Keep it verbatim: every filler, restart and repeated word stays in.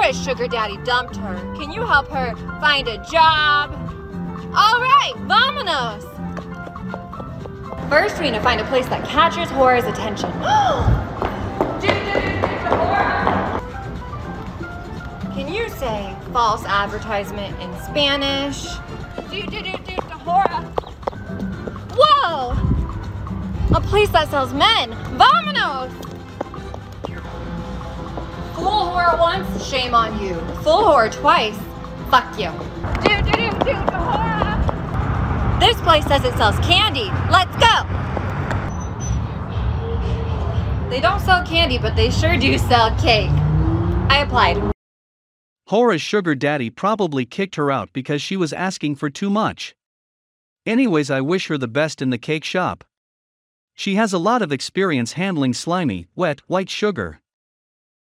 Hora's sugar daddy dumped her. Can you help her find a job? All right, vamonos! First, we need to find a place that captures Hora's attention. Can you say false advertisement in Spanish? Whoa! A place that sells men. Vamonos! Fool whore once, shame on you. Fool whore twice, fuck you. This place says it sells candy. Let's go! They don't sell candy, but they sure do sell cake. I applied. Hora's sugar daddy probably kicked her out because she was asking for too much. Anyways, I wish her the best in the cake shop. She has a lot of experience handling slimy, wet, white sugar.